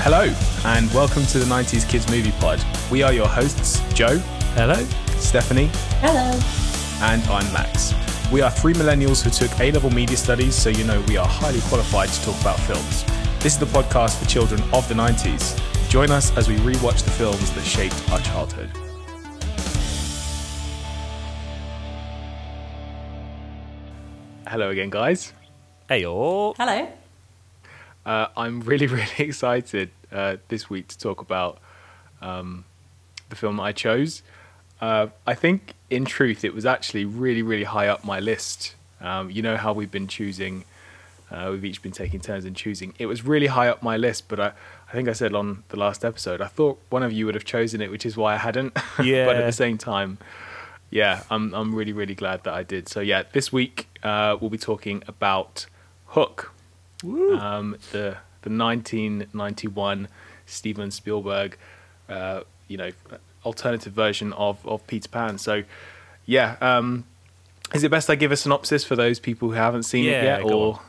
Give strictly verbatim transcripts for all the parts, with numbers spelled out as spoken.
Hello, and welcome to the nineties Kids Movie Pod. We are your hosts, Joe. Hello. Stephanie. Hello. And I'm Max. We are three millennials who took A-level media studies, so you know we are highly qualified to talk about films. This is the podcast for children of the nineties. Join us as we rewatch the films that shaped our childhood. Hello again, guys. Hey, all. Hello. Uh, I'm really, really excited uh, this week to talk about um, the film that I chose. Uh, I think, in truth, it was actually really, really high up my list. Um, you know how we've been choosing, uh, we've each been taking turns in choosing. It was really high up my list, but I, I think I said on the last episode, I thought one of you would have chosen it, which is why I hadn't. Yeah. But at the same time, yeah, I'm I'm really, really glad that I did. So yeah, this week uh, we'll be talking about Hook. Um, the the nineteen ninety-one Steven Spielberg, uh, you know, alternative version of, of Peter Pan. So, yeah, um, is it best I give a synopsis for those people who haven't seen Yeah, it yet? go Or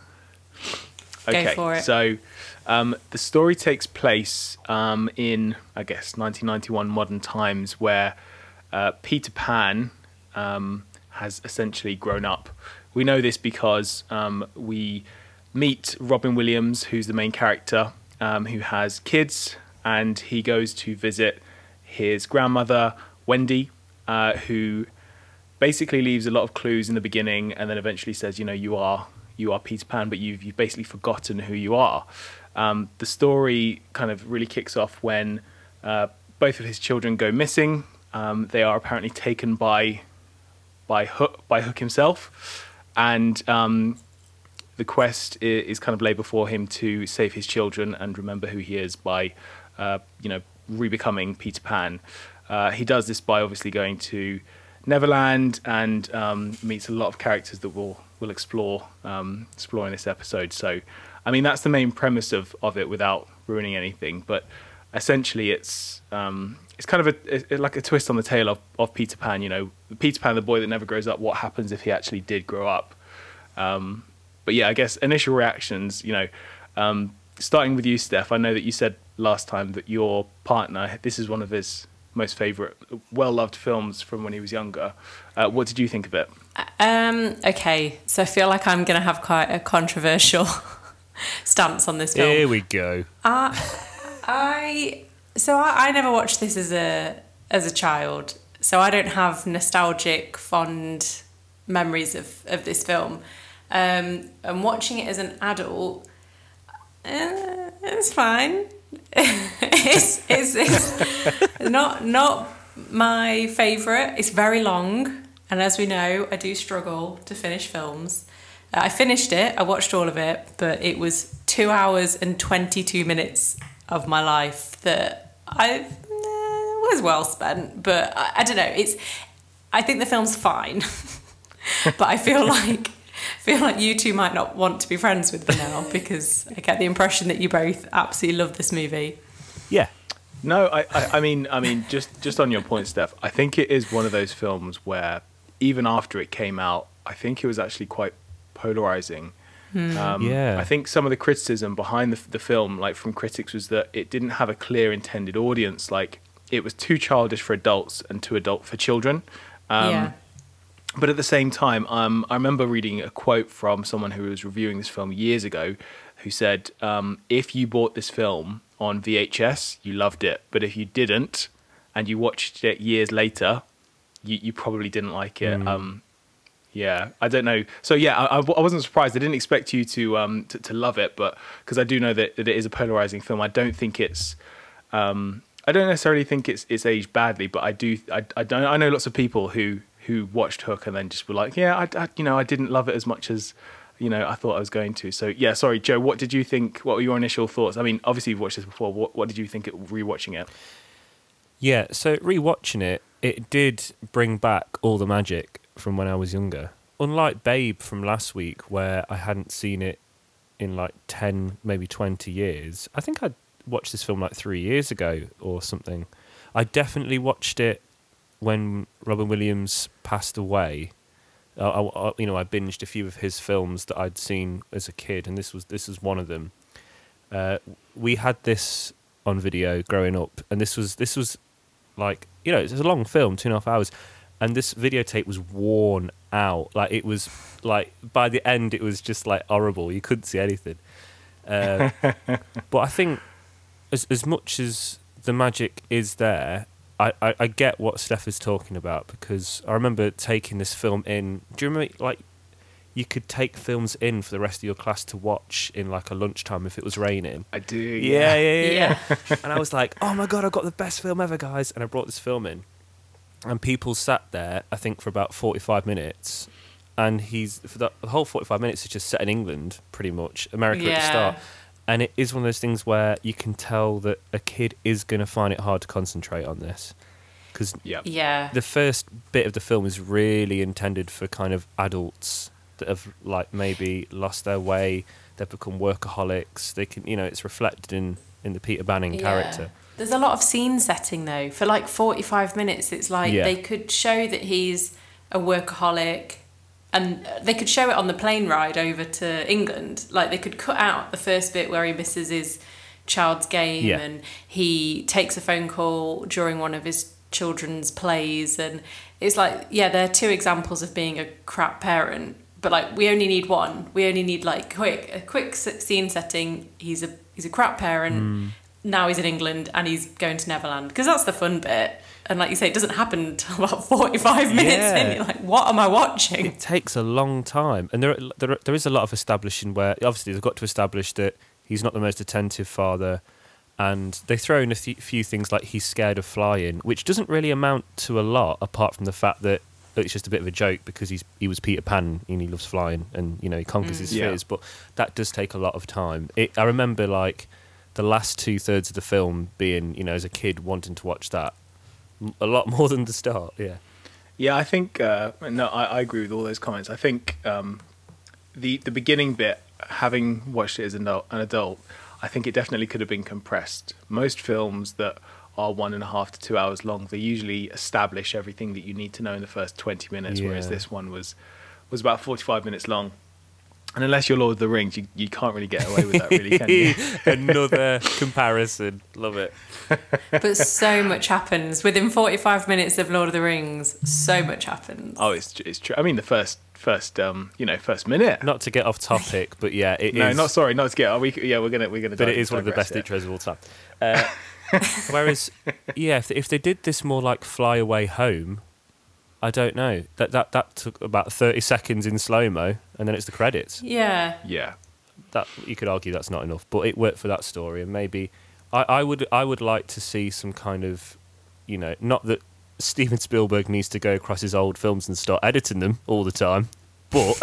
on. okay, Go for it. so um, the story takes place um, in, I guess, nineteen ninety-one modern times, where uh, Peter Pan um, has essentially grown up. We know this because um, we meet Robin Williams, who's the main character, um, who has kids, and he goes to visit his grandmother, Wendy, uh, who basically leaves a lot of clues in the beginning, and then eventually says, you know, you are you are Peter Pan, but you've, you've basically forgotten who you are. Um, the story kind of really kicks off when uh, both of his children go missing. Um, they are apparently taken by by Hook, by Hook himself, and um, the quest is kind of laid before him to save his children and remember who he is by, uh, you know, re-becoming Peter Pan. Uh, he does this by obviously going to Neverland and um, meets a lot of characters that we'll, we'll explore, um, explore in this episode. So, I mean, that's the main premise of, of it without ruining anything. But essentially, it's um, it's kind of a, a, like a twist on the tale of, of Peter Pan. You know, Peter Pan, the boy that never grows up. What happens if he actually did grow up? Um, But yeah, I guess initial reactions, you know, um, starting with you, Steph, I know that you said last time that your partner, this is one of his most favourite, well-loved films from when he was younger. Uh, what did you think of it? Um, okay, so I feel like I'm going to have quite a controversial stance on this film. Here we go. Uh, I so I, I never watched this as a as a child, so I don't have nostalgic, fond memories of, of this film. Um, and watching it as an adult, uh, it's fine. it's, it's, it's not not my favourite. It's very long, and as we know, I do struggle to finish films. Uh, I finished it. I watched all of it, but it was two hours and twenty-two minutes of my life that I uh, was well spent. But I, I don't know. It's. I think the film's fine, but I feel like. feel like you two might not want to be friends with me now because I get the impression that you both absolutely love this movie. Yeah. No, I, I, I mean, I mean, just, just on your point, Steph, I think it is one of those films where even after it came out, I think it was actually quite polarizing. Hmm. Um, Yeah. I think some of the criticism behind the, the film, like from critics, was that it didn't have a clear intended audience. Like it was too childish for adults and too adult for children. Um, yeah. But at the same time, um, I remember reading a quote from someone who was reviewing this film years ago who said, um, if you bought this film on V H S, you loved it. But if you didn't and you watched it years later, you, you probably didn't like it. Mm. Um, yeah, I don't know. So yeah, I, I wasn't surprised. I didn't expect you to um, to, to love it, but because I do know that, that it is a polarizing film, I don't think it's... Um, I don't necessarily think it's it's aged badly, but I do. I, I don't. I know lots of people who who watched Hook and then just were like, yeah, I, I you know I didn't love it as much as you know I thought I was going to. So yeah, sorry, Joe. What did you think? What were your initial thoughts? I mean, obviously you've watched this before. What what did you think it rewatching it? Yeah, so rewatching it, it did bring back all the magic from when I was younger. Unlike Babe from last week, where I hadn't seen it in like ten, maybe twenty years. I think I'd watched this film like three years ago or something. I definitely watched it when Robin Williams passed away. I, I, you know, I binged a few of his films that I'd seen as a kid, and this was this was one of them. Uh, we had this on video growing up, and this was this was like, you know, it's a long film, two and a half hours, and this videotape was worn out. Like, it was like, by the end, it was just like horrible. You couldn't see anything. Uh, but I think as as much as the magic is there, I, I, I get what Steph is talking about, because I remember taking this film in. Do you remember, like, you could take films in for the rest of your class to watch in like a lunchtime if it was raining? I do. Yeah, Yeah, yeah, yeah. yeah. Yeah. And I was like, oh my God, I've got the best film ever, guys. And I brought this film in. And people sat there, I think, for about forty-five minutes. And he's, for the, the whole forty-five minutes, is just set in England, pretty much. America at the Yeah. start. And it is one of those things where you can tell that a kid is going to find it hard to concentrate on this. Because yeah. Yeah. the first bit of the film is really intended for kind of adults that have, like, maybe lost their way. They've become workaholics. They can, you know, it's reflected in, in the Peter Banning Yeah. character. There's a lot of scene setting though. For like forty-five minutes, it's like Yeah. they could show that he's a workaholic, and they could show it on the plane ride over to England. Like, they could cut out the first bit where he misses his child's game, Yeah. and he takes a phone call during one of his children's plays, and it's like, yeah, they're two examples of being a crap parent. But like, we only need one. We only need like quick a quick s- scene setting. He's a he's a crap parent. Mm. Now he's in England and he's going to Neverland, because that's the fun bit. And like you say, it doesn't happen until about forty-five minutes Yeah. in. You're like, what am I watching? It takes a long time, and there, there there is a lot of establishing where obviously they've got to establish that he's not the most attentive father, and they throw in a th- few things like he's scared of flying, which doesn't really amount to a lot apart from the fact that it's just a bit of a joke because he's he was Peter Pan and he loves flying, and you know he conquers Mm. his Yeah. fears, but that does take a lot of time. It, I remember like the last two thirds of the film being, you know, as a kid wanting to watch that m- a lot more than the start. Yeah. Yeah, I think uh, no, I, I agree with all those comments. I think um, the the beginning bit, having watched it as an adult, an adult, I think it definitely could have been compressed. Most films that are one and a half to two hours long, they usually establish everything that you need to know in the first twenty minutes, whereas Yeah. this one was was about forty-five minutes long. And unless you're Lord of the Rings, you, you can't really get away with that, really, can you? Another comparison. Love it. But so much happens within forty-five minutes of Lord of the Rings. So much happens. Oh, it's it's true. I mean, the first first um you know first minute. Not to get off topic, but yeah, it no, is. not sorry, not to get. Are we? Yeah, we're gonna we're gonna. But it is one of the best digress, intros of all time. Uh, whereas, yeah, if, if they did this more like Fly Away Home, I don't know. That that that took about thirty seconds in slow mo, and then it's the credits. Yeah. Yeah. That you could argue that's not enough, but it worked for that story, and maybe I, I would I would like to see some kind of, you know, not that Steven Spielberg needs to go across his old films and start editing them all the time, but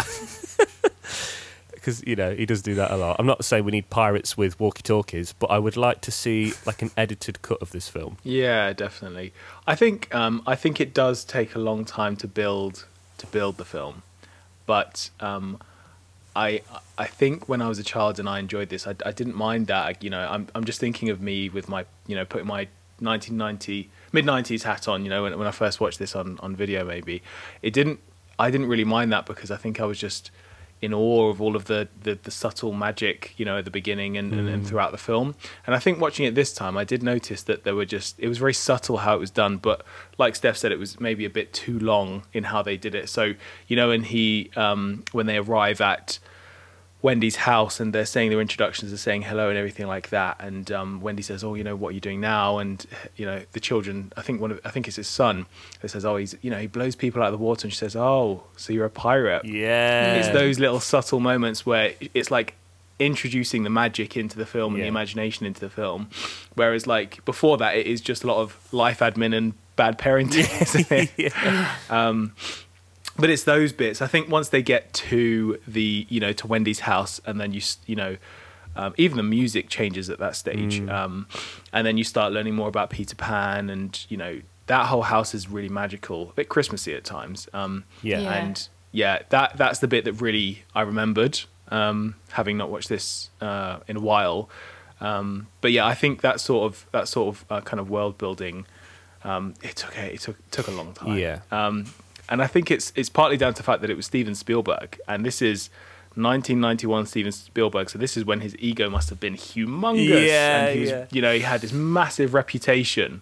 because you know he does do that a lot. I'm not saying we need pirates with walkie-talkies, but I would like to see like an edited cut of this film. Yeah, definitely. I think um, I think it does take a long time to build to build the film, but um, I I think when I was a child and I enjoyed this, I, I didn't mind that. You know, I'm I'm just thinking of me with my you know putting my nineteen ninety mid nineties hat on. You know, when when I first watched this on, on video, maybe it didn't. I didn't really mind that because I think I was just in awe of all of the, the, the subtle magic, you know, at the beginning and, and, and throughout the film. And I think watching it this time, I did notice that there were just, it was very subtle how it was done, but like Steph said, it was maybe a bit too long in how they did it. So, you know, and he, um, when they arrive at Wendy's house and they're saying their introductions, are saying hello and everything like that. And um, Wendy says, "Oh, you know, what are you doing now?" And you know, the children, I think one of, I think it's his son, that says, "Oh, he's, you know, he blows people out of the water." And she says, "Oh, so you're a pirate?" Yeah, It's those little subtle moments where it's like introducing the magic into the film and the Yeah. imagination into the film. Whereas like before that, it is just a lot of life admin and bad parenting, isn't it? yeah. Um, but it's those bits. I think once they get to the, you know, to Wendy's house, and then you, s- you know, um, even the music changes at that stage, Mm. um, and then you start learning more about Peter Pan, and you know, that whole house is really magical, a bit Christmassy at times. Um, Yeah. Yeah. and yeah, that that's the bit that really I remembered, um, having not watched this uh, in a while. Um, but yeah, I think that sort of that sort of uh, kind of world building, um, it took a, it took took a long time. Yeah. Um, and I think it's it's partly down to the fact that it was Steven Spielberg, and this is nineteen ninety-one Steven Spielberg. So this is when his ego must have been humongous. Yeah, and he was, yeah. you know, he had this massive reputation.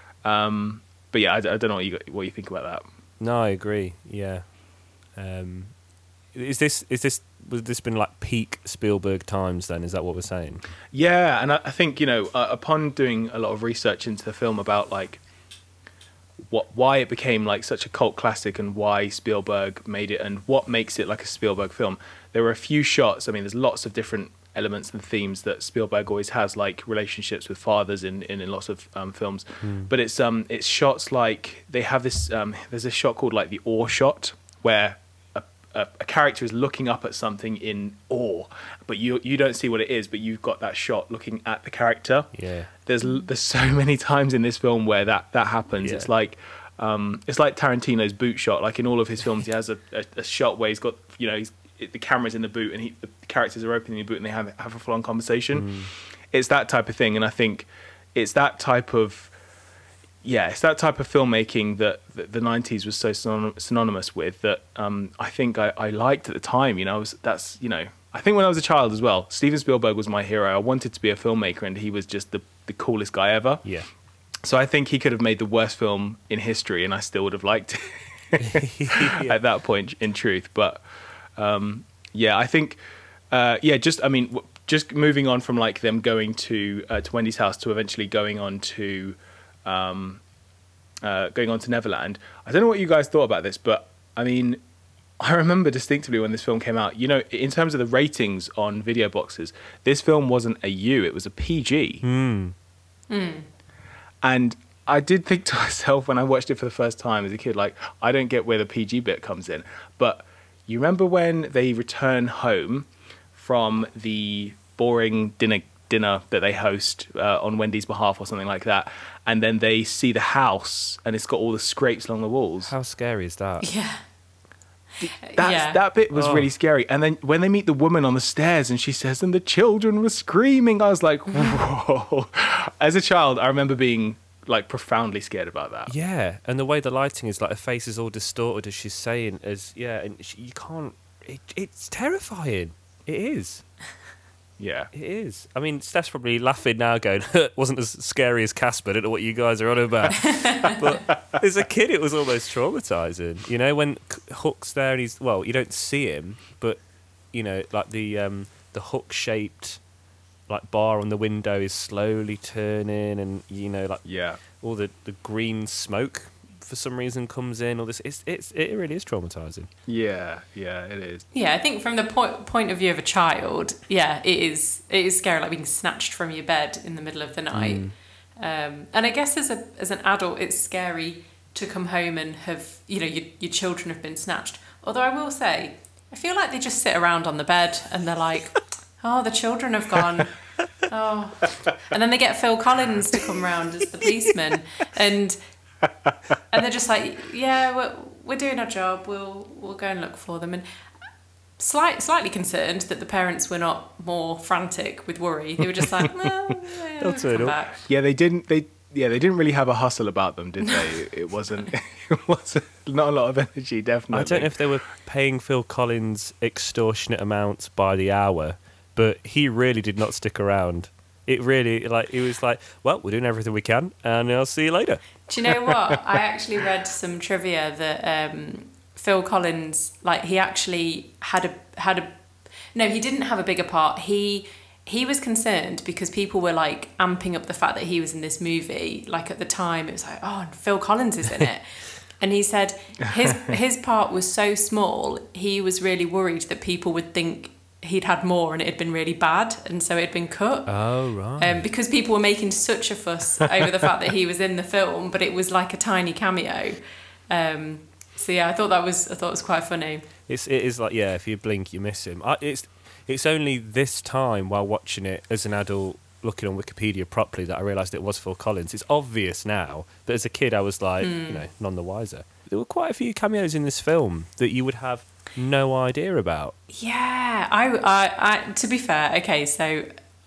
Um, but yeah, I, I don't know what you what you think about that. No, I agree. Yeah. Um, is this is this was this been like peak Spielberg times? Then is that what we're saying? Yeah, and I, I think you know, uh, upon doing a lot of research into the film about like what why it became like such a cult classic and why Spielberg made it and what makes it like a Spielberg film, there were a few shots. I mean, there's lots of different elements and themes that Spielberg always has, like relationships with fathers in, in, in lots of um, films. Mm. But it's um it's shots like they have this um there's a shot called like the awe shot where a, a, a character is looking up at something in awe, but you you don't see what it is, but you've got that shot looking at the character. Yeah. There's there's so many times in this film where that that happens. Yeah. It's like um it's like Tarantino's boot shot. Like in all of his films, he has a, a, a shot where he's got you know he's the camera's in the boot and he, the characters are opening the boot and they have have a full-on conversation. Mm. It's that type of thing, and I think it's that type of yeah, it's that type of filmmaking that, that the nineties was so synon- synonymous with that um, I think I, I liked at the time. You know, I was, that's you know, I think when I was a child as well, Steven Spielberg was my hero. I wanted to be a filmmaker, and he was just the the coolest guy ever. Yeah. So I think he could have made the worst film in history, and I still would have liked it yeah. at that point. In truth, but. Um, yeah, I think, uh, yeah, just, I mean, w- just moving on from like them going to, uh, to Wendy's house to eventually going on to, um, uh, going on to Neverland. I don't know what you guys thought about this, but I mean, I remember distinctively when this film came out, you know, in terms of the ratings on video boxes, this film wasn't a U, it was a P G. Mm. Mm. And I did think to myself when I watched it for the first time as a kid, like, I don't get where the P G bit comes in, but you remember when they return home from the boring dinner dinner that they host uh, on Wendy's behalf or something like that, and then they see the house and it's got all the scrapes along the walls? How scary is that? Yeah. That's, yeah. That bit was Oh. really scary. And then when they meet the woman on the stairs and she says, and the children were screaming, I was like, whoa. As a child, I remember being like profoundly scared about that. Yeah, and the way the lighting is, like her face is all distorted as she's saying, as yeah, and she, you can't. It, it's terrifying. It is. Yeah. It is. I mean, Steph's probably laughing now, going, "Wasn't as scary as Casper." I don't know what you guys are on about. But as a kid, it was almost traumatizing. You know, when Hook's there and he's well, you don't see him, but you know, like the um, the hook-shaped like bar on the window is slowly turning, and you know, like Yeah. all the, the green smoke for some reason comes in. All this, it's it's it really is traumatizing. Yeah. Yeah, it is. Yeah, I think from the point point of view of a child, yeah, it is it is scary, like being snatched from your bed in the middle of the night. Mm. Um, and I guess as a as an adult, it's scary to come home and have you know your your children have been snatched. Although I will say, I feel like they just sit around on the bed and they're like, oh, the children have gone. Oh, and then they get Phil Collins to come round as the policeman, and and they're just like, yeah, we're we're doing our job. We'll we'll go and look for them. And slight slightly concerned that the parents were not more frantic with worry. They were just like, well, yeah, They'll turn come up. back. Yeah, they didn't. They yeah, they didn't really have a hustle about them, did they? It wasn't. It wasn't not a lot of energy. Definitely. I don't know if they were paying Phil Collins extortionate amounts by the hour, but he really did not stick around. It really, like, it was like, well, we're doing everything we can, and I'll see you later. Do you know what? I actually read some trivia that um, Phil Collins, like, he actually had a had a no, he didn't have a bigger part. He he was concerned because people were like amping up the fact that he was in this movie. Like at the time, it was like, oh, Phil Collins is in it. And he said his his part was so small, he was really worried that people would think he'd had more and it had been really bad, and so it had been cut. Oh, right. Um, because people were making such a fuss over the fact that he was in the film, but it was like a tiny cameo. Um, so yeah, I thought that was I thought it was quite funny. It's it is like, yeah, if you blink, you miss him. I, it's it's only this time while watching it as an adult, looking on Wikipedia properly, that I realised it was Phil Collins. It's obvious now, but as a kid, I was like, mm. you know, none the wiser. There were quite a few cameos in this film that you would have no idea about. Yeah, I, I, I to be fair, okay, so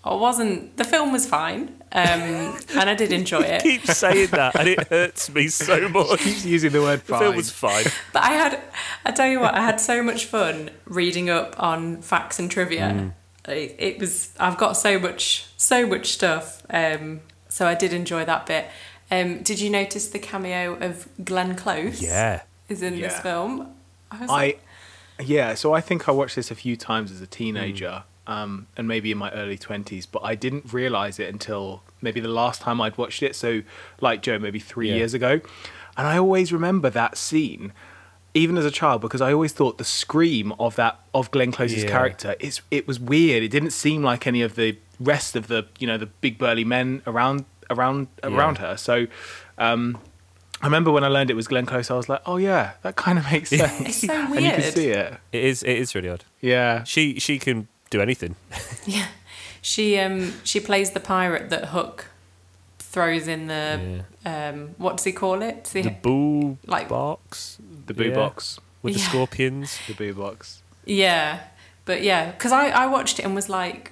I wasn't. The film was fine, um, and I did enjoy it. Keep saying that, and it hurts me so much. He's using the word The fine. film was fine. But I had, I tell you what, I had so much fun reading up on facts and trivia. It, it was. I've got so much, so much stuff. Um, so I did enjoy that bit. Um, did you notice the cameo of Glenn Close? Yeah. Is in this Yeah. film. I was I, like, yeah, so I think I watched this a few times as a teenager, um, and maybe in my early twenties, but I didn't realise it until maybe the last time I'd watched it, so like Joe, maybe three Yeah. years ago. And I always remember that scene, even as a child, because I always thought the scream of that of Glenn Close's Yeah. character, it's, it was weird. It didn't seem like any of the rest of the, you know, the big burly men around around Yeah. around her. So um, I remember when I learned it was Glenn Close, I was like, oh yeah, that kind of makes sense. It's so And you can weird. see it. It is. It is really odd. Yeah. She she can do anything. yeah. She um she plays the pirate that Hook throws in the um what does he call it? The, The boo like- box The boo Yeah. box. with the Yeah. scorpions. The boo box. yeah, but yeah, because I I watched it and was like,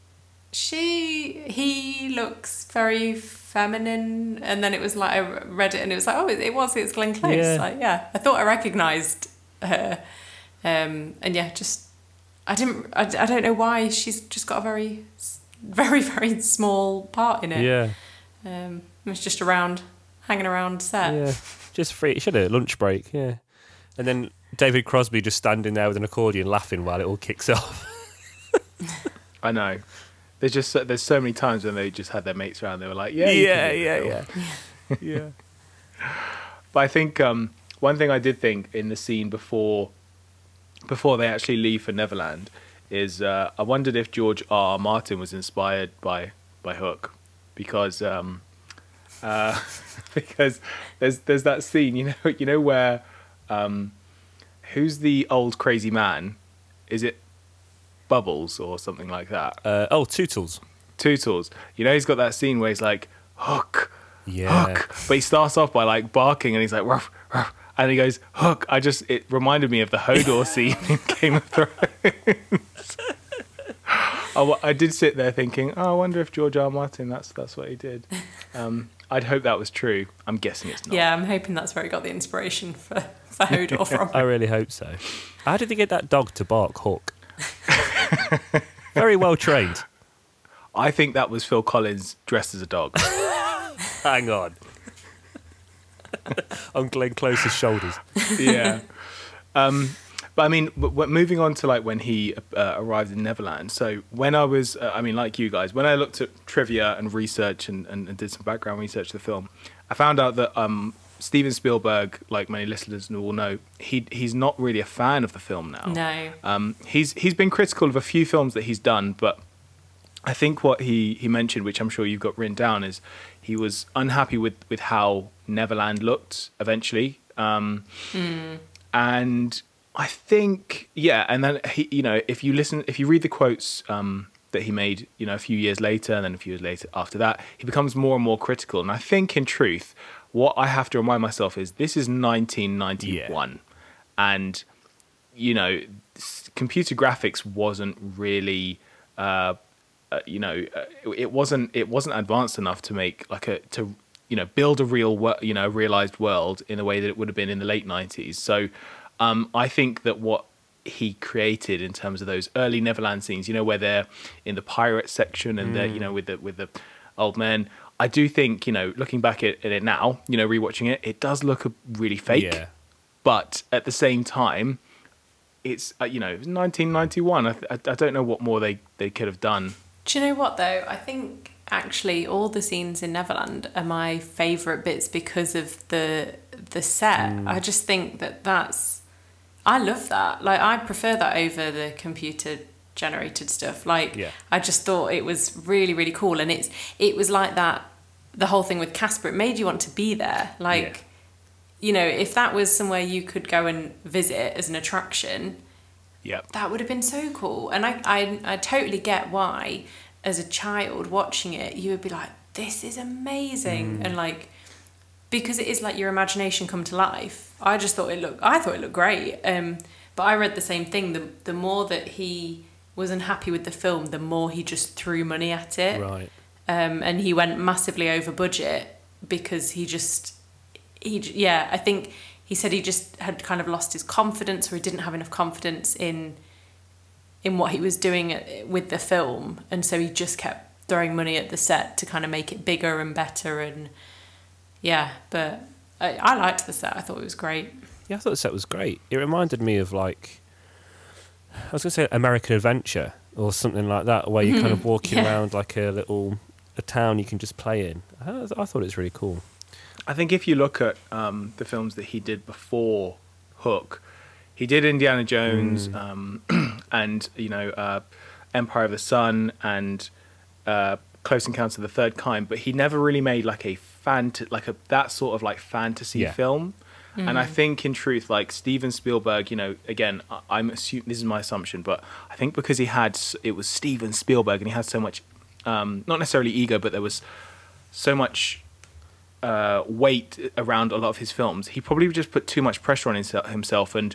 she he looks very feminine, and then it was like I read it and it was like, oh, it, it was it's Glenn Close. Yeah. Like yeah, I thought I recognised her, um and yeah, just I didn't I, I don't know why she's just got a very very very small part in it. Yeah. Um, it was just around, hanging around set. Yeah. Just free. Should have lunch break. Yeah. And then David Crosby just standing there with an accordion laughing while it all kicks off. I know. There's just so- there's so many times when they just had their mates around. They were like, yeah, you yeah, can do yeah, it, Phil. yeah, yeah. But I think um, one thing I did think in the scene before before they actually leave for Neverland is uh, I wondered if George R. R. Martin was inspired by by Hook, because um, uh, because there's there's that scene, you know you know where um, who's the old crazy man? Is it Bubbles or something like that? Uh, oh, Tootles. Tootles. You know, he's got that scene where he's like, Hook, Yeah. Hook. But he starts off by like barking and he's like, ruff, ruff. And he goes, Hook. I just, it reminded me of the Hodor scene in Game of Thrones. I, I did sit there thinking, oh, I wonder if George R. R. Martin, that's, that's what he did. Um, I'd hope that was true. I'm guessing it's not. Yeah, I'm hoping that's where he got the inspiration for, for Hodor from. I really hope so. How did he get that dog to bark Hook? Very well trained. I think that was Phil Collins dressed as a dog. Hang on. On Glenn Close's shoulders. Yeah. Um, but I mean, w- w- moving on to like when he uh, arrived in Neverland. So when I was, uh, I mean, like you guys, when I looked at trivia and research and, and, and did some background research to the film, I found out that um, Steven Spielberg, like many listeners will know, he he's not really a fan of the film now. No. Um, he's he's been critical of a few films that he's done, but I think what he, he mentioned, which I'm sure you've got written down, is he was unhappy with, with how Neverland looked eventually. Um, Mm. And I think, yeah, and then, he, you know, if you listen, if you read the quotes um, that he made, you know, a few years later, and then a few years later after that, he becomes more and more critical. And I think, in truth, what I have to remind myself is this is nineteen ninety-one. Yeah. And, you know, computer graphics wasn't really... Uh, Uh, you know, uh, it wasn't it wasn't advanced enough to make like a to you know build a real wor- you know realized world in the way that it would have been in the late nineties. So um, I think that what he created in terms of those early Neverland scenes, you know, where they're in the pirate section and mm. they're you know with the with the old men. I do think, you know, looking back at, at it now, you know, rewatching it, it does look really fake. Yeah. But at the same time, it's uh, you know, it was nineteen ninety-one. I, I I don't know what more they they could have done. Do you know what though? I think actually all the scenes in Neverland are my favourite bits because of the the set. Mm. I just think that that's I love that. Like I prefer that over the computer generated stuff. Like yeah. I just thought it was really really cool, and it's it was like that. The whole thing with Casper, it made you want to be there. Like yeah. you know, if that was somewhere you could go and visit as an attraction. Yeah, that would have been so cool. And I, I I totally get why as a child watching it you would be like, this is amazing. Mm. And like, because it is like your imagination come to life. I just thought it looked I thought it looked great. Um but I read the same thing. The the more that he was unhappy with the film, the more he just threw money at it. Right. Um, and he went massively over budget because he just, he yeah, I think he said he just had kind of lost his confidence, or he didn't have enough confidence in in what he was doing with the film, and so he just kept throwing money at the set to kind of make it bigger and better. And yeah, but I, I liked the set. I thought it was great. Yeah, I thought the set was great. It reminded me of, like, I was going to say American Adventure or something like that, where you're kind of walking Yeah. around like a little a town you can just play in. I, I thought it was really cool. I think if you look at um, the films that he did before Hook, he did Indiana Jones Mm. um, and, you know, uh, Empire of the Sun and uh, Close Encounters of the Third Kind, but he never really made like a fant- like a that sort of like fantasy Yeah. film. And I think, in truth, like Steven Spielberg, you know, again, I- I'm assuming this is my assumption, but I think because he had s- it was Steven Spielberg and he had so much, um, not necessarily ego, but there was so much uh, weight around a lot of his films. He probably just put too much pressure on himse- himself, and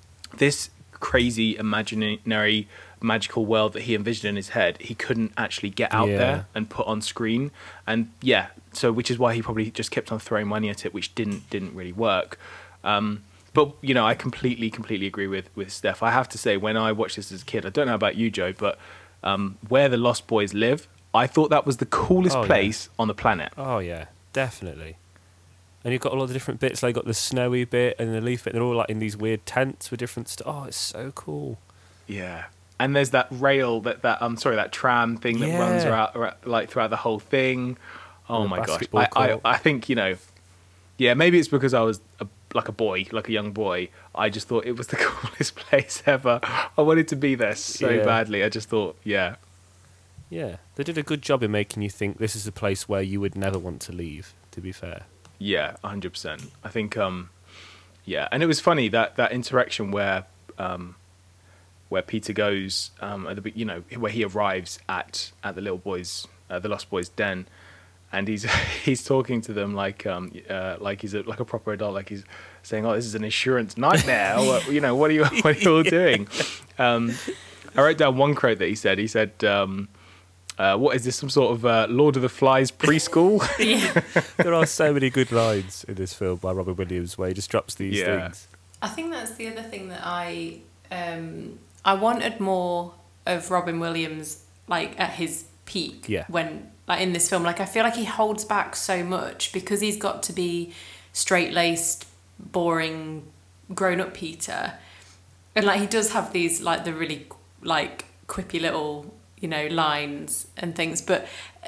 this crazy imaginary magical world that he envisioned in his head, he couldn't actually get out Yeah. there and put on screen. And yeah, so which is why he probably just kept on throwing money at it, which didn't didn't really work. Um, but you know, I completely completely agree with with Steph. I have to say, when I watched this as a kid, I don't know about you, Joe, but um, where the Lost Boys live, I thought that was the coolest Oh, yeah. place on the planet. Oh yeah, definitely. And you've got all of the different bits. Like, you've got the snowy bit and the leaf bit. They're all like in these weird tents with different stuff. Oh, it's so cool. Yeah. And there's that rail that that I'm sorry that tram thing that runs Yeah. around, around like throughout the whole thing. Oh The my gosh! basketball I, I court. I think you know, yeah, maybe it's because I was a, like a boy, like a young boy. I just thought it was the coolest place ever. I wanted to be there so Yeah. badly. I just thought, yeah, Yeah, they did a good job in making you think this is a place where you would never want to leave. To be fair. yeah, one hundred percent. I think, um, yeah, and it was funny that that interaction where. Um, where Peter goes, um, at the be- you know, where he arrives at at the little boys, uh, the Lost Boys' den, and he's he's talking to them like um uh, like he's a, like a proper adult, like he's saying, "Oh, this is an insurance nightmare." Or, you know, what are you what are you all doing? Um, I wrote down one quote that he said. He said, um, uh, "What is this? Some sort of uh, Lord of the Flies preschool?" Yeah. There are so many good lines in this film by Robin Williams where he just drops these Yeah. things. I think that's the other thing that I um, I wanted more of Robin Williams, like at his peak. Yeah. When like in this film, like I feel like he holds back so much because he's got to be straight laced, boring, grown up Peter, and like he does have these like the really like quippy little you know lines and things, but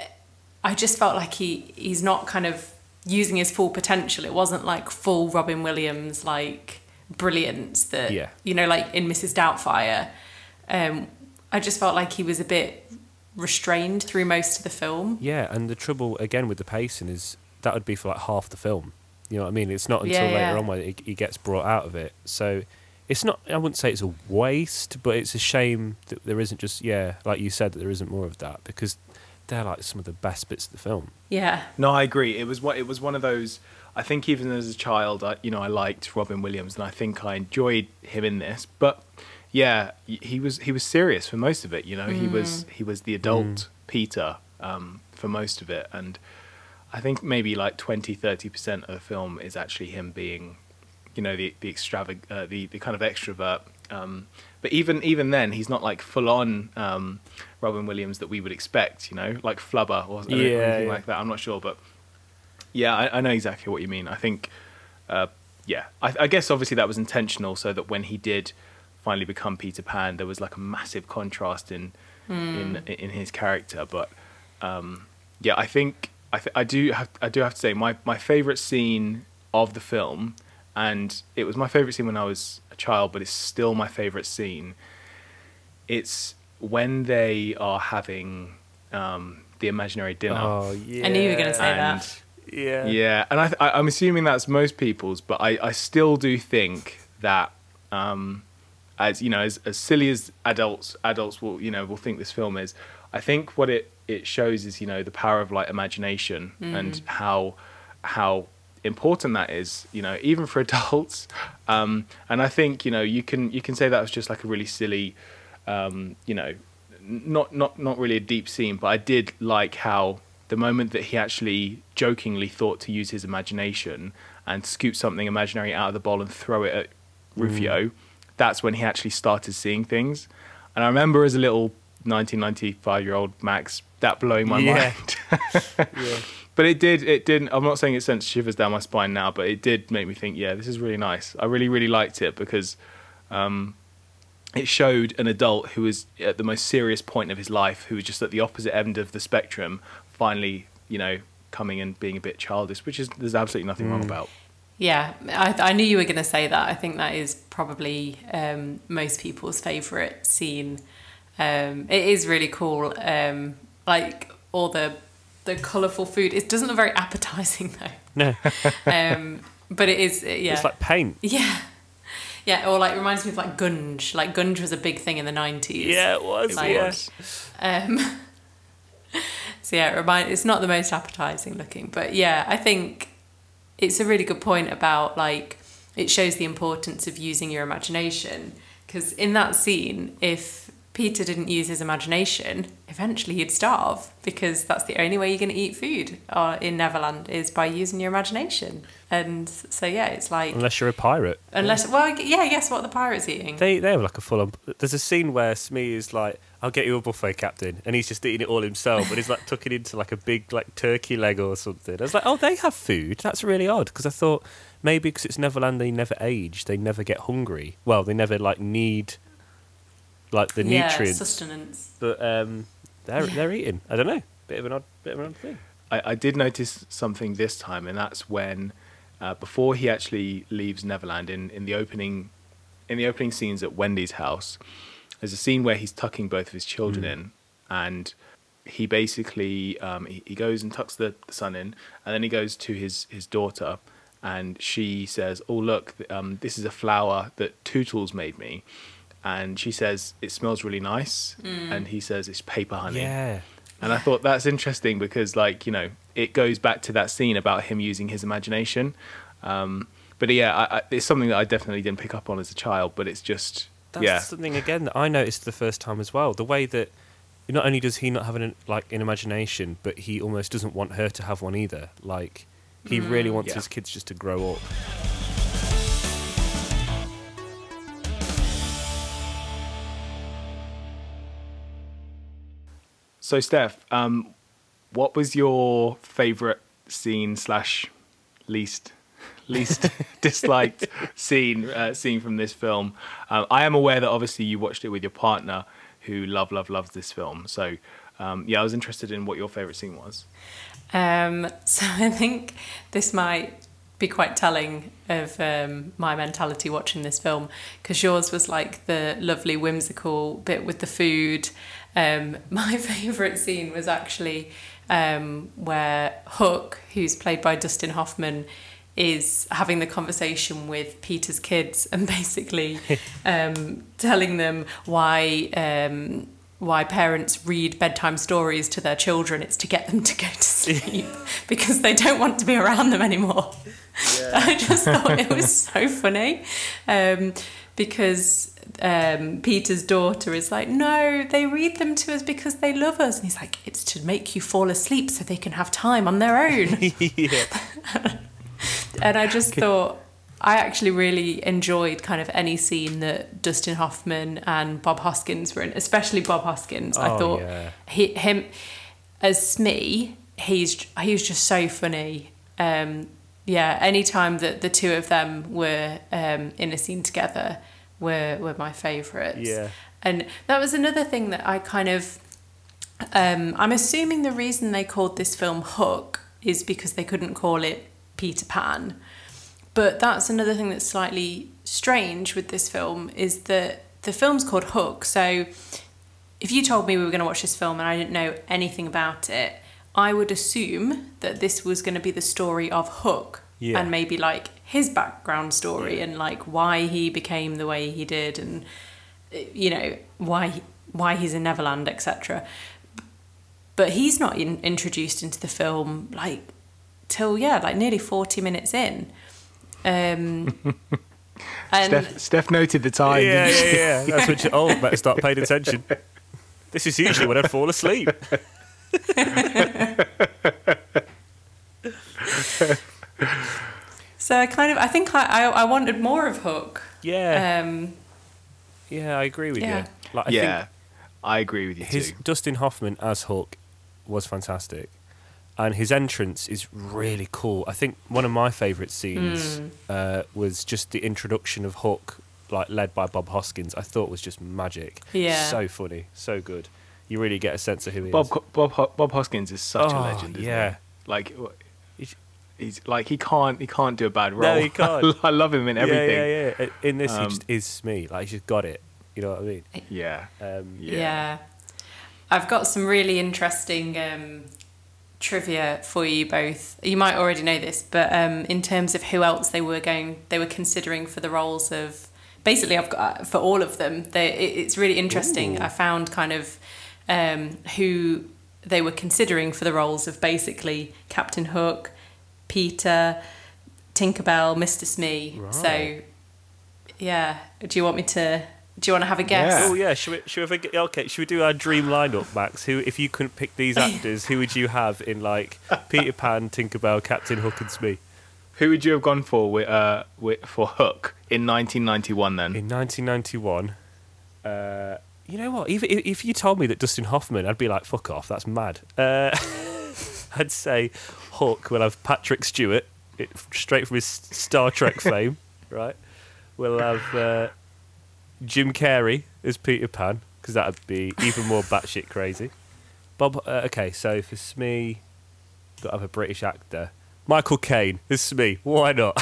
I just felt like he he's not kind of using his full potential. It wasn't like full Robin Williams like brilliance that Yeah. you know like in Missus Doubtfire. um I just felt like he was a bit restrained through most of the film. Yeah, and the trouble again with the pacing is that would be for like half the film. You know what I mean? It's not until Yeah, later yeah. on where he, he gets brought out of it. So it's not. I wouldn't say it's a waste, but it's a shame that there isn't just yeah, like you said, that there isn't more of that because they're like some of the best bits of the film. Yeah. No, I agree. It was what it was one of those. I think even as a child, I, you know, I liked Robin Williams, and I think I enjoyed him in this. But yeah, y- he was he was serious for most of it. You know, he was he was the adult Peter um, for most of it, and I think maybe like twenty, thirty percent of the film is actually him being, you know, the the extravag uh, the the kind of extrovert. Um, but even even then, he's not like full on um, Robin Williams that we would expect. You know, like Flubber or, or Yeah, anything yeah. like that. I'm not sure, but yeah, I, I know exactly what you mean. I think, uh, yeah, I, I guess obviously that was intentional, so that when he did finally become Peter Pan, there was like a massive contrast in in in his character. But um, yeah, I think I th- I do have I do have to say my my favorite scene of the film, and it was my favorite scene when I was a child, but it's still my favorite scene. It's when they are having um, the imaginary dinner. Oh yeah. I knew you were gonna say and that. Yeah. yeah, and I, I, I'm assuming that's most people's, but I, I still do think that, um, as you know, as, as silly as adults adults will you know will think this film is, I think what it, it shows is you know the power of like imagination and how how important that is, you know, even for adults. Um, and I think you know you can you can say that was just like a really silly um, you know, not not not really a deep scene, but I did like how the moment that he actually jokingly thought to use his imagination and scoop something imaginary out of the bowl and throw it at Rufio, mm. that's when he actually started seeing things. And I remember as a little nineteen ninety-five year old Max, that blowing my yeah. mind. yeah. But it did, it didn't, I'm not saying it sent shivers down my spine now, but it did make me think, yeah, this is really nice. I really, really liked it because um, it showed an adult who was at the most serious point of his life, who was just at the opposite end of the spectrum, finally, you know, coming and being a bit childish, which is, there's absolutely nothing mm. wrong about. Yeah, I, I knew you were going to say that. I think that is probably um, most people's favourite scene. Um, it is really cool. Um, like all the the colourful food. It doesn't look very appetising though. No. um, but it is. Yeah. It's like paint. Yeah. Yeah, or like reminds me of like gunge. Like gunge was a big thing in the nineties. Yeah, it was. Like, yeah. Um, so yeah, it remind. It's not the most appetising looking, but yeah, I think it's a really good point about like it shows the importance of using your imagination, because in that scene, if Peter didn't use his imagination, eventually he'd starve, because that's the only way you're going to eat food uh, in Neverland is by using your imagination. And so yeah, it's like unless you're a pirate. Unless well, yeah, guess what the pirate's eating? They they have like a full on. There's a scene where Smee is like, "I'll get you a buffet, Captain," and he's just eating it all himself, and he's like tucking into like a big like turkey leg or something. I was like, "Oh, they have food. That's really odd," because I thought maybe because it's Neverland, they never age, they never get hungry. Well, they never like need like the yeah, nutrients, sustenance. But um, they're Yeah. they're eating. I don't know, bit of an odd bit of an odd thing. I, I did notice something this time, and that's when uh, before he actually leaves Neverland, in, in the opening in the opening scenes at Wendy's house, there's a scene where he's tucking both of his children Mm. in, and he basically um, he, he goes and tucks the, the son in, and then he goes to his, his daughter, and she says, "Oh look, um, this is a flower that Tootles made me," and she says, "It smells really nice," Mm. and he says, "It's paper honey." Yeah. And I thought that's interesting because, like, you know, it goes back to that scene about him using his imagination. Um, but yeah, I, I, it's something that I definitely didn't pick up on as a child, but it's just, That's yeah. something again that I noticed the first time as well. The way that not only does he not have an like an imagination, but he almost doesn't want her to have one either. Like he Mm. really wants Yeah. his kids just to grow up. So, Steph, um, what was your favourite scene slash least least disliked scene uh, scene from this film? Um, I am aware that obviously you watched it with your partner, who love love loves this film. So, um, yeah, I was interested in what your favourite scene was. Um, so I think this might be quite telling of um, my mentality watching this film, because yours was like the lovely whimsical bit with the food. Um, my favourite scene was actually um, where Hook, who's played by Dustin Hoffman, is having the conversation with Peter's kids and basically um, telling them why um, why parents read bedtime stories to their children. It's to get them to go to sleep because they don't want to be around them anymore. Yeah. I just thought it was so funny um, because um, Peter's daughter is like, no, they read them to us because they love us. And he's like, it's to make you fall asleep so they can have time on their own. And I just thought, I actually really enjoyed kind of any scene that Dustin Hoffman and Bob Hoskins were in, especially Bob Hoskins. Oh, I thought yeah. he, him as Smee, he's he's just so funny. Um, yeah, anytime that the two of them were um, in a scene together were were my favourites. Yeah. And that was another thing that I kind of, um, I'm assuming the reason they called this film Hook is because they couldn't call it Peter Pan. But that's another thing that's slightly strange with this film, is that the film's called Hook. So if you told me we were going to watch this film and I didn't know anything about it, I would assume that this was going to be the story of Hook. Yeah. And maybe like his background story, yeah. and like why he became the way he did, and you know why why he's in Neverland, et cetera. But he's not in, introduced into the film like till yeah like nearly forty minutes in. Um, And Steph, Steph noted the time. Yeah, didn't yeah, she? yeah. That's what you, oh, better start paying attention. This is usually when I fall asleep. so I kind of, I think I, I, I wanted more of Hook. Yeah. Um, Yeah, I agree with Yeah. you. Like, I yeah, think I agree with you his too. Dustin Hoffman as Hook was fantastic, and his entrance is really cool. I think one of my favourite scenes Hmm. uh, was just the introduction of Hook, like led by Bob Hoskins. I thought was just magic. Yeah. So funny, so good. You really get a sense of who he Bob is. Bob Ho- Bob Hoskins is such a Oh, legend. Isn't yeah. he? Like wh- He's- he's like he can't he can't do a bad role. No, he can't. I love him in everything. Yeah, yeah, yeah. In this, he Um, just is me. Like he's just got it. You know what I mean? Yeah. Um, Yeah. yeah. I've got some really interesting um, trivia for you both. You might already know this, but um, in terms of who else they were going, they were considering for the roles of. Basically, I've got for all of them. They, it, it's really interesting. Ooh. I found kind of um, who they were considering for the roles of basically Captain Hook, Peter, Tinkerbell, Mister Smee. Right. So, yeah. Do you want me to? Do you want to have a guess? Yeah. Oh yeah, should we? Should we? have a- Okay, should we do our dream lineup, Max? Who, if you couldn't pick these actors, who would you have in like Peter Pan, Tinkerbell, Captain Hook, and Smee? Who would you have gone for with, uh, with, for Hook in nineteen ninety-one then? In nineteen ninety-one, uh, you know what? Even if, if you told me that Dustin Hoffman, I'd be like, "Fuck off, that's mad." Uh, I'd say Hook will have Patrick Stewart, it, straight from his Star Trek fame, right? We'll have uh, Jim Carrey as Peter Pan, because that would be even more batshit crazy. Bob, uh, okay, so for Smee, got to have a British actor. Michael Caine as Smee. Why not?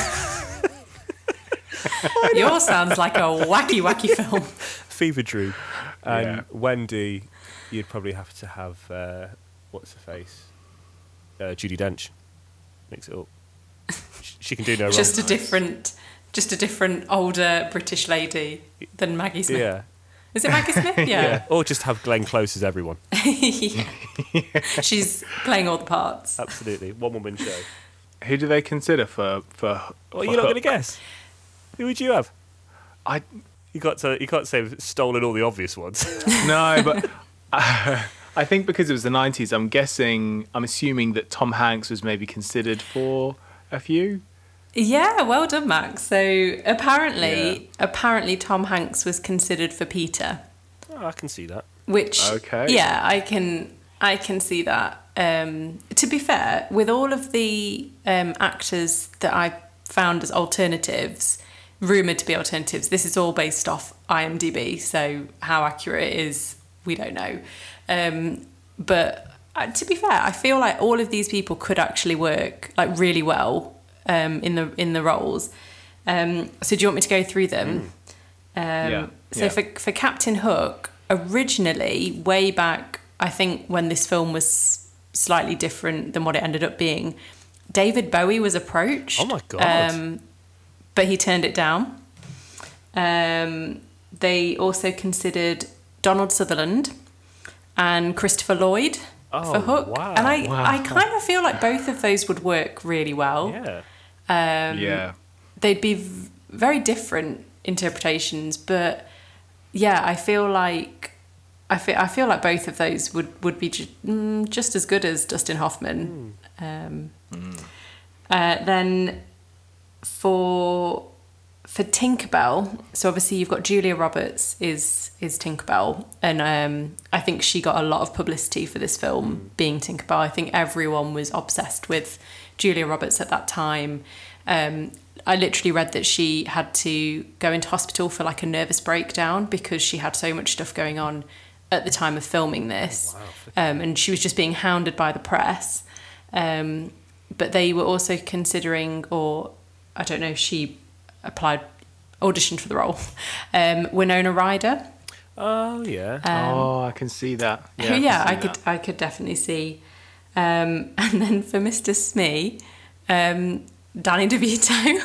Yours sounds like a wacky, wacky film. Fever Dream. And Yeah. Wendy, you'd probably have to have, uh, what's her face? Uh, Judi Dench. Mix it up. Sh- She can do no wrong. Just a different, just a different older British lady than Maggie Smith. Yeah. Is it Maggie Smith? yeah. Yeah. Or just have Glenn Close as everyone. Yeah. She's playing all the parts. Absolutely. One woman show. Who do they consider for for? What, for you're not going to Hook? guess? Who would you have? I You got to. You can't say I've stolen all the obvious ones. no, but uh, I think because it was the nineties, I'm guessing, I'm assuming that Tom Hanks was maybe considered for a few. Yeah, well done, Max. So apparently, Yeah. apparently Tom Hanks was considered for Peter, Oh, I can see that. which Okay. yeah, I can I can see that. Um, to be fair, with all of the um, actors that I found as alternatives, rumored to be alternatives, this is all based off IMDb. So how accurate it is, we don't know. Um, but uh, to be fair, I feel like all of these people could actually work like really well um, in the in the roles. Um, so do you want me to go through them? Um, Yeah, So yeah. for for Captain Hook, originally, way back, I think when this film was slightly different than what it ended up being, David Bowie was approached. Oh my God. Um, but he turned it down. Um, they also considered Donald Sutherland and Christopher Lloyd Oh, for Hook. wow. And I, Wow. I kind of feel like both of those would work really well. Yeah. Um, Yeah. They'd be v- very different interpretations, but yeah, I feel like I feel I feel like both of those would would be ju- mm, just as good as Dustin Hoffman. Um, uh, then for for Tinkerbell, so obviously you've got Julia Roberts is is Tinkerbell, and um, I think she got a lot of publicity for this film being Tinkerbell. I think everyone was obsessed with Julia Roberts at that time. Um, I literally read that she had to go into hospital for like a nervous breakdown because she had so much stuff going on at the time of filming this, um, and she was just being hounded by the press. Um, but they were also considering, or I don't know if she applied, auditioned for the role, um, Winona Ryder. Oh yeah. oh, I can see that. Who, yeah, I can see could I could definitely see. Um, and then for Mister Smee, um, Danny DeVito.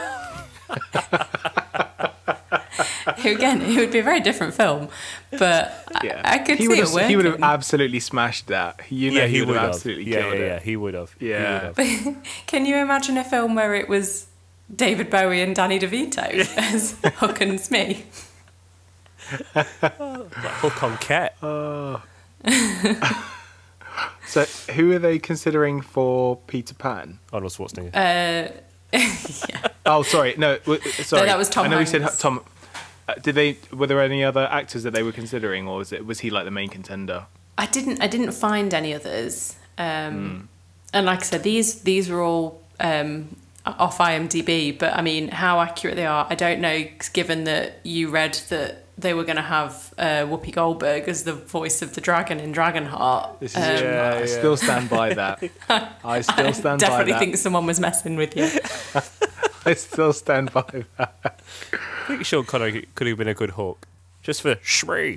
Who again, it would be a very different film, but I- Yeah. I, could he see would it have, working. He would have absolutely smashed that. You know, yeah, he, would have have absolutely yeah, killed yeah, it. yeah, he would have. He Yeah. would have. Can you imagine a film where it was David Bowie and Danny DeVito as Hook and Smee. Hook on Ket. Oh. So, who are they considering for Peter Pan? Arnold Schwarzenegger. Uh, yeah. Oh, sorry, no, w- sorry. No, that was Tom I know Hanks. we said Tom. Uh, did they? Were there any other actors that they were considering, or was it was he like the main contender? I didn't. I didn't find any others. Um, Mm. And like I said, these these were all um, off IMDb. But I mean, how accurate they are, I don't know. Given that you read that they were going to have uh, Whoopi Goldberg as the voice of the dragon in Dragonheart. This is Um, yeah, I still stand by that. I still I stand by definitely that. think someone was messing with you. I still stand by that. I think Sean Connery could have been a good Hawk. Just for Shmee.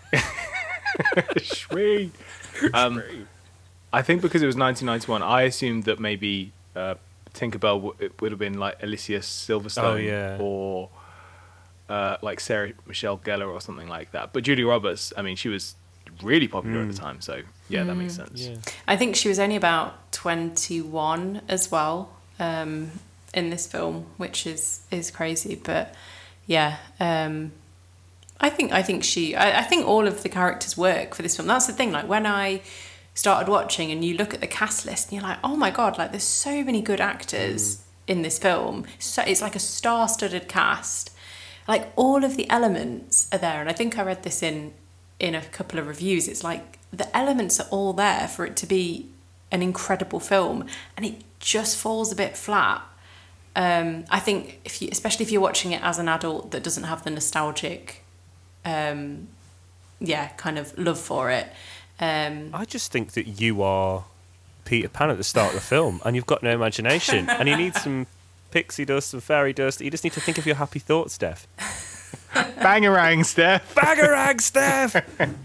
Shwee. Um, I think because it was nineteen ninety-one, I assumed that maybe uh, Tinkerbell w- it would have been like Alicia Silverstone Oh, yeah. or uh, like Sarah Michelle Gellar or something like that. But Julie Roberts, I mean, she was really popular at the time, so yeah, that makes sense. Yeah. I think she was only about twenty-one as well um, in this film, which is is crazy. But yeah, um, I think I think she I, I think all of the characters work for this film. That's the thing. Like when I started watching and you look at the cast list and you're like, oh my god, like there's so many good actors mm. in this film. So it's like a star-studded cast. Like all of the elements are there, and I think I read this in in a couple of reviews. It's like the elements are all there for it to be an incredible film, and it just falls a bit flat. Um, I think if you, especially if you're watching it as an adult that doesn't have the nostalgic, um, yeah, kind of love for it. Um, I just think that you are Peter Pan at the start of the film, and you've got no imagination, and you need some pixie dust, some fairy dust. You just need to think of your happy thoughts, Steph. Bangarang, Steph. Bangarang, Steph.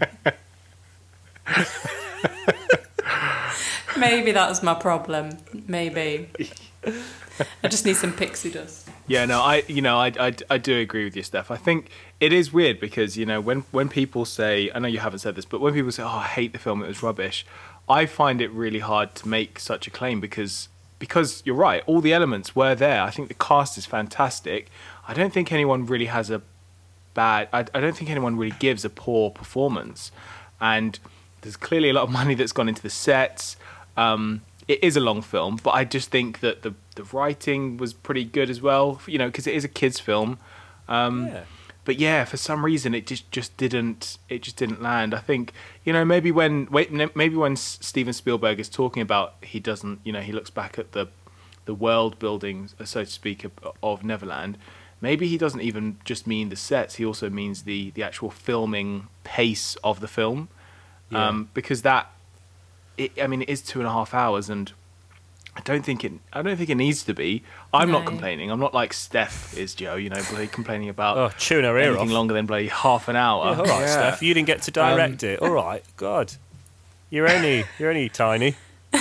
Maybe that's my problem. Maybe I just need some pixie dust. Yeah, no, I, you know, I, I, I do agree with you, Steph. I think it is weird because, you know, when, when people say, I know you haven't said this, but when people say, oh, I hate the film, it was rubbish, I find it really hard to make such a claim because, because you're right, all the elements were there. I think the cast is fantastic. I don't think anyone really has a bad, I, I don't think anyone really gives a poor performance. And there's clearly a lot of money that's gone into the sets. Um, it is a long film, but I just think that the the writing was pretty good as well, you know, because it is a kids' film. Um, yeah. But yeah, for some reason it just, just didn't it just didn't land. I think, you know, maybe when wait maybe when Steven Spielberg is talking about he doesn't, you know, he looks back at the the world building, so to speak, of, of Neverland. Maybe he doesn't even just mean the sets; he also means the the actual filming pace of the film, Yeah. um, because that. It, I mean, it is two and a half hours, and I don't think it. I don't think it needs to be. I'm No. not complaining. I'm not like Steph is, Joe. You know, bloody complaining about Oh, chewing her ear anything off. longer than bloody half an hour. Yeah, all right, Yeah. Steph. You didn't get to direct it. All right, God. You're only you're only tiny.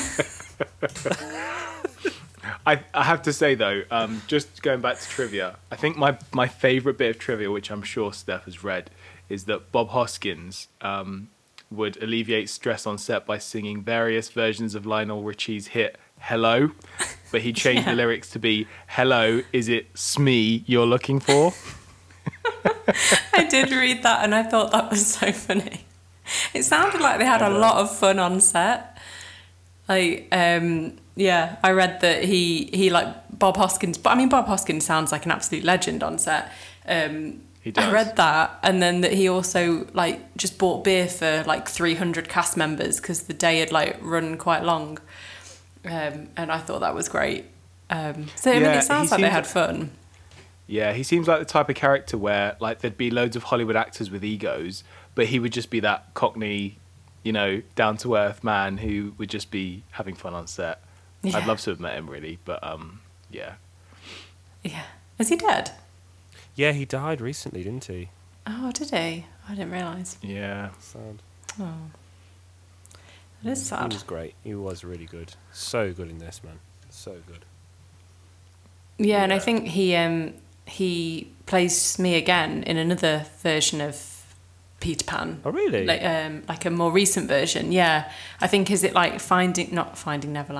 I, I have to say though, um, just going back to trivia, I think my my favourite bit of trivia, which I'm sure Steph has read, is that Bob Hoskins um, would alleviate stress on set by singing various versions of Lionel Richie's hit "Hello," but he changed Yeah. the lyrics to be "Hello, is it Smee you're looking for?" I did read that and I thought that was so funny. It sounded like they had a lot of fun on set. Like, um, yeah, I read that he, he like Bob Hoskins, but I mean, Bob Hoskins sounds like an absolute legend on set. Um, He does. I read that, and then that he also like just bought beer for like three hundred cast members because the day had like run quite long. Um, and I thought that was great. Um, so I mean, Yeah, it sounds he like they seems- had fun. Yeah, he seems like the type of character where like there'd be loads of Hollywood actors with egos, but he would just be that Cockney, you know, down to earth man who would just be having fun on set. Yeah. I'd love to have met him really, but um, yeah. Yeah. Is he dead? Yeah, he died recently, didn't he? Oh, did he? I didn't realise. Yeah. Sad. Oh. It is He sad. was great. He was really good. So good in this, man. So good. Yeah, and I Yeah. think he um he plays me again in another version of Peter Pan. Oh, really? Like um like a more recent version. Yeah, I think is it like Finding not Finding Neverland.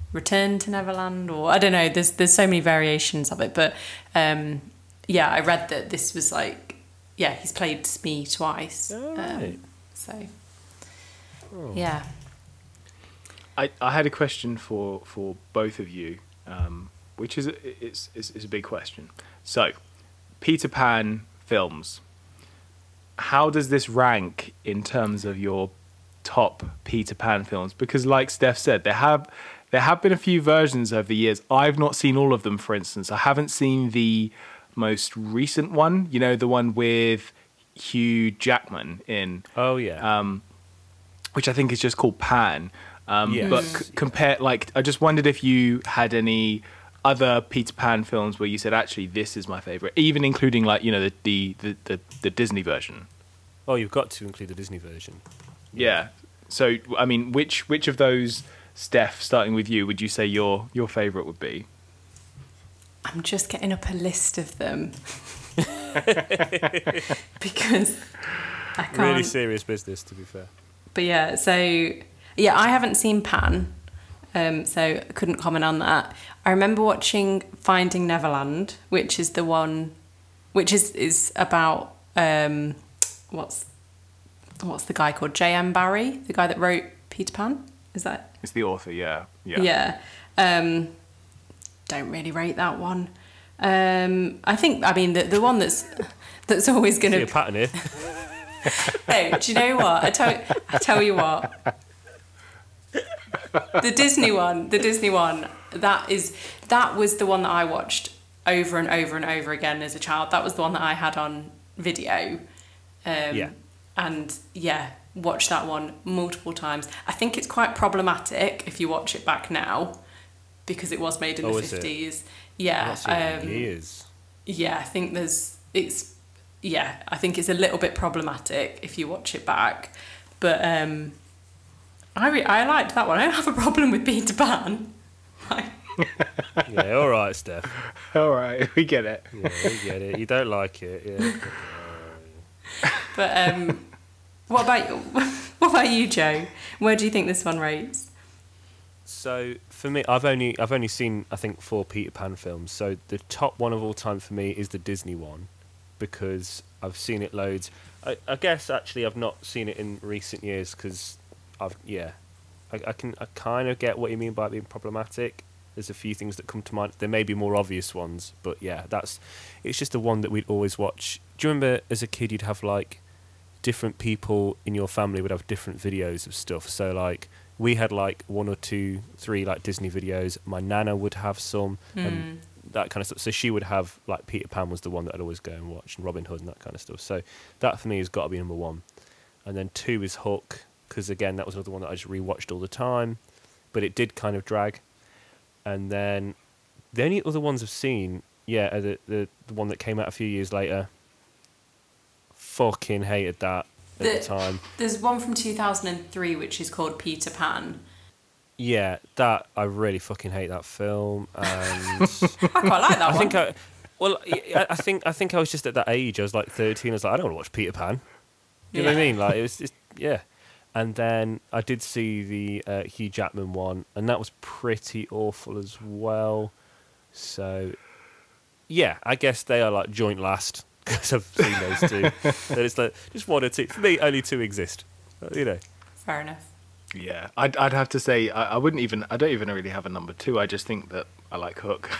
Return to Neverland, or I don't know. There's there's so many variations of it, but um, yeah, I read that this was like, yeah, he's played Smee twice. All right. Um, so Oh. yeah. I, I had a question for, for both of you, um, which is a, it's, it's, it's a big question. So, Peter Pan films. How does this rank in terms of your top Peter Pan films? Because, like Steph said, there have there have been a few versions over the years. I've not seen all of them. For instance, I haven't seen the most recent one. You know, the one with Hugh Jackman in. Oh yeah. Um, which I think is just called Pan. Um, Yes. But c- compare, like, I just wondered if you had any other Peter Pan films where you said, actually, this is my favorite, even including, like, you know, the the the, the, the Disney version. Oh, you've got to include the Disney version. Yeah. So, I mean, which which of those, Steph, starting with you, would you say your your favorite would be? I'm just getting up a list of them because I can't. Really serious business, to be fair. But yeah, so yeah, I haven't seen Pan, um, so I couldn't comment on that. I remember watching Finding Neverland, which is the one, which is is about um, what's what's the guy called? J M Barrie, the guy that wrote Peter Pan. Is that? It's the author, yeah. Yeah. Yeah. Um, don't really rate that one. Um, I think I mean the the one that's that's always going See a to. pattern here. Hey, do you know what? I tell I tell you what. The Disney one, the Disney one, that is that was the one that I watched over and over and over again as a child. That was the one that I had on video. Um, Yeah. And yeah, watched that one multiple times. I think it's quite problematic if you watch it back now because it was made in Oh, the is it? fifties. I've Yeah. not seen it in Um, years. yeah, I think there's it's yeah, I think it's a little bit problematic if you watch it back, but um, I re- I liked that one. I don't have a problem with Peter Pan. Yeah, all right, Steph. All right, we get it. Yeah, we get it. You don't like it, yeah. But um, what about you? What about you, Joe? Where do you think this one rates? So for me, I've only I've only seen I think four Peter Pan films. So the top one of all time for me is the Disney one, because I've seen it loads. I, I guess actually I've not seen it in recent years because I've yeah, I, I can I kind of get what you mean by it being problematic. There's a few things that come to mind. There may be more obvious ones, but yeah, that's it's just the one that we'd always watch. Do you remember as a kid you'd have like different people in your family would have different videos of stuff? So like we had like one or two, three like Disney videos. My nana would have some, and that kind of stuff. So she would have like Peter Pan was the one that I'd always go and watch, and Robin Hood and that kind of stuff. So that for me has got to be number one. And then two is Hook, because again that was another one that I just rewatched all the time, but it did kind of drag. And then the only other ones I've seen, yeah, are the, the the one that came out a few years later. Fucking hated that at the, The- time. There's one from two thousand three which is called Peter Pan. Yeah, that I really fucking hate that film. And I quite like that I one. think I, well, I I think I think I was just at that age. I was like thirteen. I was like, I don't want to watch Peter Pan. Do you know what I Yeah. mean? Like it was just yeah. And then I did see the uh, Hugh Jackman one, and that was pretty awful as well. So yeah, I guess they are like joint last because I've seen those two. But it's like just one or two. For me, only two exist. You know. Fair enough. Yeah, I'd I'd have to say I, I wouldn't even I don't even really have a number two. I just think that I like Hook.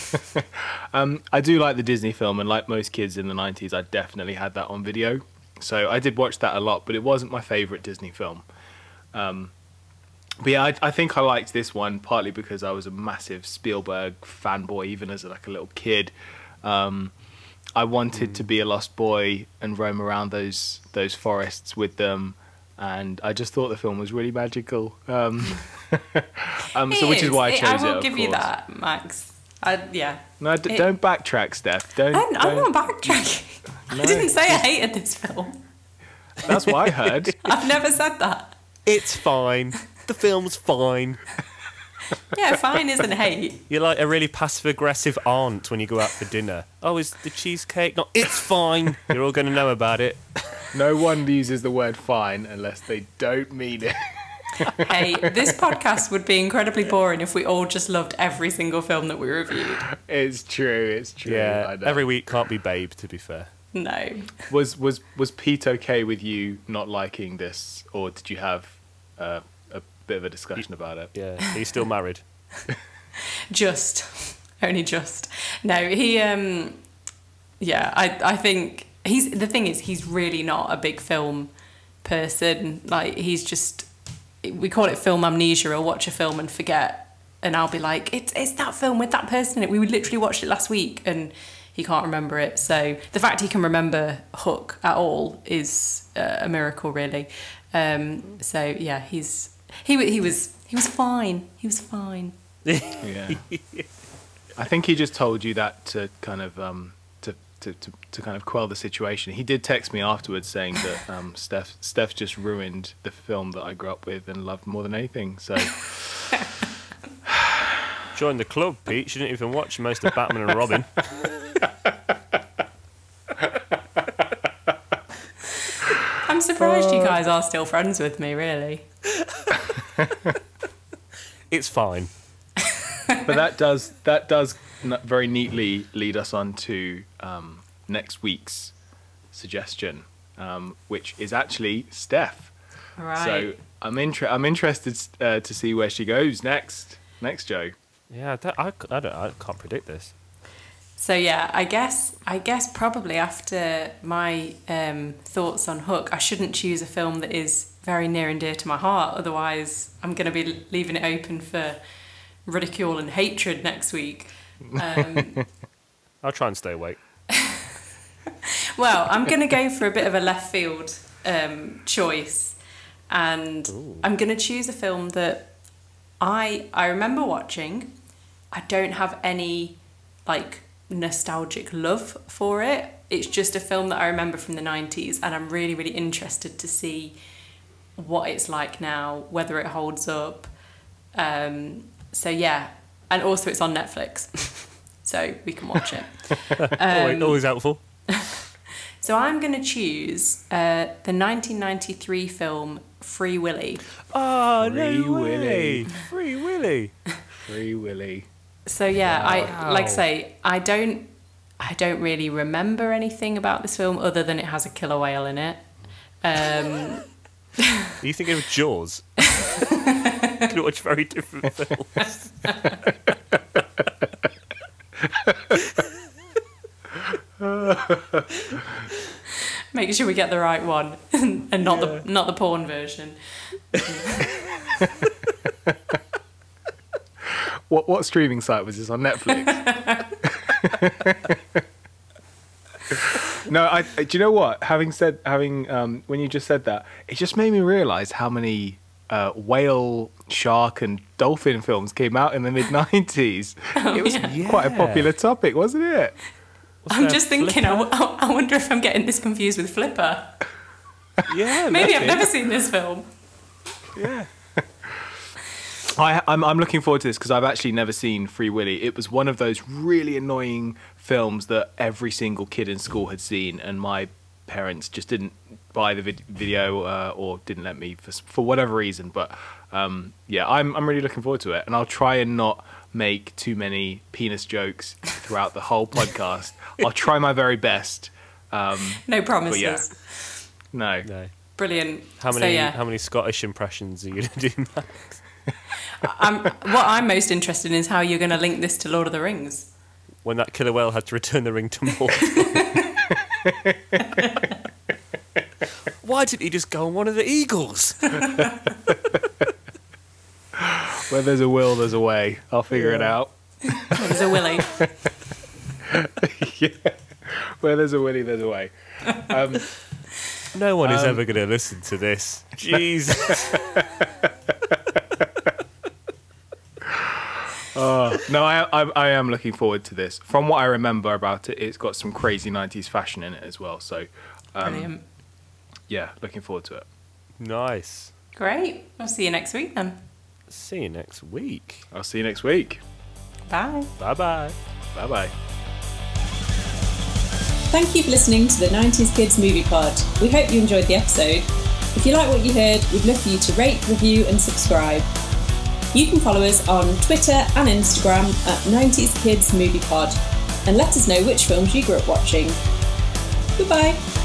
um, I do like the Disney film, and like most kids in the nineties, I definitely had that on video. So I did watch that a lot, but it wasn't my favourite Disney film. Um, but yeah, I, I think I liked this one partly because I was a massive Spielberg fanboy, even as like a little kid. Um, I wanted to be a lost boy and roam around those those forests with them. And I just thought the film was really magical. Um, um, so It which is why I It- chose it. I will of give you course. that, Max. I, yeah. No, d- It- don't backtrack, Steph. Don't. I'm, I'm don't- not backtracking. No. I didn't say I hated this film. That's what I heard. I've never said that. It's fine. The film's fine. Yeah, fine isn't hate. You're like a really passive-aggressive aunt when you go out for dinner. Oh, is the cheesecake not? It's fine. You're all going to know about it. No one uses the word "fine" unless they don't mean it. Hey, this podcast would be incredibly boring if we all just loved every single film that we reviewed. It's true. It's true. Yeah, I know. every week can't be Babe, to be fair. No. Was was was Pete okay with you not liking this, or did you have uh, a bit of a discussion about it? Yeah, he's still married. Just. Only just. No, he, um, yeah, I, I think he's, the thing is, he's really not a big film person. Like, he's just, we call it film amnesia, or watch a film and forget. And I'll be like, it's, it's that film with that person in it. We literally watched it last week and he can't remember it. So the fact he can remember Hook at all is uh, a miracle, really. Um, so yeah, he's, he, he was, he was fine. He was fine. Yeah. I think he just told you that to kind of um, to, to, to, to kind of quell the situation. He did text me afterwards saying that um, Steph Steph just ruined the film that I grew up with and loved more than anything. So Join the club, Pete. She didn't even watch most of Batman and Robin. I'm surprised you guys are still friends with me, really. It's fine. but that does that does n- very neatly lead us on to um, next week's suggestion, um, which is actually Steph. Right. So I'm inter- I'm interested uh, to see where she goes next. Next, Joe. Yeah, I, don't, I, I, don't, I can't predict this. So yeah, I guess I guess probably after my um, thoughts on Hook, I shouldn't choose a film that is very near and dear to my heart. Otherwise, I'm going to be leaving it open for ridicule and hatred next week. Um, I'll try and stay awake. well, I'm going to go for a bit of a left field um, choice, and Ooh. I'm going to choose a film that I I remember watching. I don't have any like nostalgic love for it. It's just a film that I remember from the nineties, and I'm really really interested to see what it's like now, whether it holds up. Um, so yeah, and also it's on Netflix, so we can watch it. Um, always helpful. So I'm going to choose uh, the nineteen ninety-three film Free Willy. Oh, Free no way. Willy. Free Willy. Free Willy. So yeah, I Wow. like I say I don't I don't really remember anything about this film other than it has a killer whale in it. Um, Are you thinking of Jaws? You can watch very different films. make sure we get the right one and not Yeah. the not the porn version. What what streaming site was this on? Netflix? No, I. Do you know what? Having said, having um, when you just said that, it just made me realise how many uh, whale, shark, and dolphin films came out in the mid nineties. It was yeah. quite a Yeah. popular topic, wasn't it? What's I'm that, just thinking. I, w- I wonder if I'm getting this confused with Flipper. Yeah, Maybe I've maybe. never seen this film. Yeah. I, I'm, I'm looking forward to this because I've actually never seen Free Willy. It was one of those really annoying films that every single kid in school had seen, and my parents just didn't buy the vid- video uh, or didn't let me for, for whatever reason. But um, yeah, I'm I'm really looking forward to it, and I'll try and not make too many penis jokes throughout the whole podcast. I'll try my very best. Um, No promises. yeah. no. No. Brilliant. How So, many yeah. how many Scottish impressions are you going to do, Max? I'm, what I'm most interested in is how you're going to link this to Lord of the Rings. When that killer whale had to return the ring to Mordor. Why didn't he just go on one of the eagles? Where there's a will, there's a way. I'll figure it out. There's a Willy. Yeah. Where there's a Willy, there's a way. Um, No one is Um, ever going to listen to this. Jesus. Uh, no, I, I I am looking forward to this. From what I remember about it, it's got some crazy nineties fashion in it as well. So, um, Brilliant. yeah, looking forward to it. Nice. Great. I'll see you next week then. See you next week. I'll see you next week. Bye. Bye-bye. Bye bye. Thank you for listening to the nineties Kids Movie Pod. We hope you enjoyed the episode. If If you like what you heard, we'd love for you to rate, review and subscribe. You can follow us on Twitter and Instagram at nineties Kids Movie Pod and let us know which films you grew up watching. Goodbye.